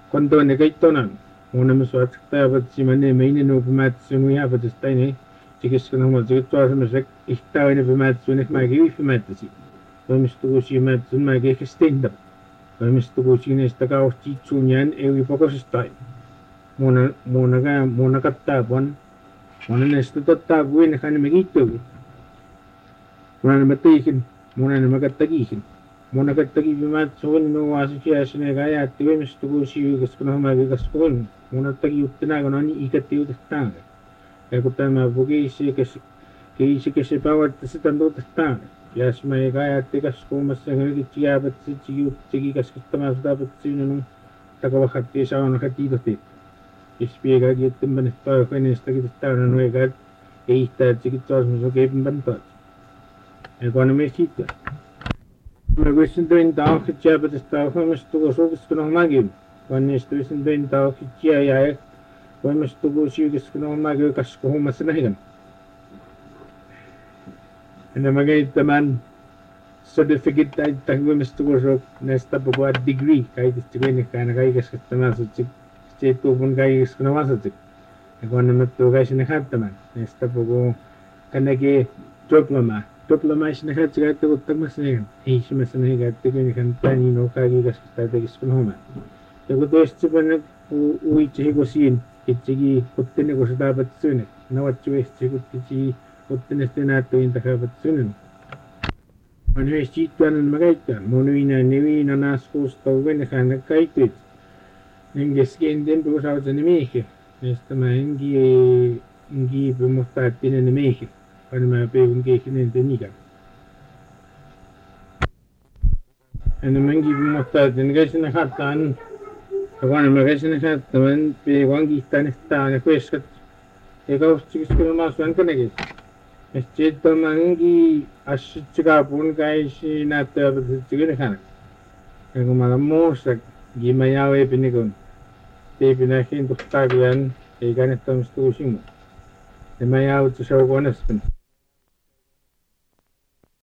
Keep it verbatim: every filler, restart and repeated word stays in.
Cuando negaitonan, una mesua taba simane maine no pemat simuya batestaine, chikis kana mo chikis tuwa mesek ihtawa ne pemat sunek magi pematsi. Vamos tu si mat sun magi gestenda. Vamos tu si ne staka osti chunyan ewi pokos stai. Mona mona ga mona katta pon. Mona ne stata buin kan megito. Mona matikin, mona ne magatagihin. Mona katagi pemat sun no association ne gaya tiwe mes tu si gas kana magi gas kon. Mona tagi utna ga nani ikati utang. Ekutama bugi si kes ke si kes power tsitando tang. Yes, may kaya tikas ko mas ng kiya bat si chiyu chigi kas kutama dapat sino nung tagawakati sa ano katito ti. Ispiega git timban ito ko ni sta git ta no egad e ista chigi tos mo ke bantot. Economy sita. Me gusto din daw kiya bat sta ko mas to so gusto no magim. Kung ni sto gusto din daw kiya ya ko mas to go si gusto no magim kas ko mas nahigan. Ano magay taman certificate tayo tayo gusto ko so nesta po at degree kahit ito ko ni kana kay kas taman so chik chito pun kay kas na masa chik ako na matto kay sinahat taman nesta po ko kana ke diploma diploma sinahat chik ito tag mas na eh si mas na higat ko ni kan tani no kay kas tayo kas ko homa ko to is pa na uwi chi ko sin itigi kutte ko sa dapat sunet nawat chu is chi kutte chi Uttenesti nato in takabatsunan. Ano yung situanan magaitan, monuina niwina naskos tawin ka nagkaitit. Nangyaskin din po sa sa nimeke. Nesta ma hindi hindi pumustati na nimeke. Para mapewang kekin ng tanikan. Ano man hindi pumustati, nagaysin na katan. Ako na magaysin na katan, pewang kita nesta na kweskat. Ikaw sigis ko na masuan ka na guys. Chito mangi aschiga pun kai si nata betul kan. Aku malam mosak gimana we pinikun. Te pinahin tu tagian ikan itu mesti using. Emaya tu sahaja konas pun.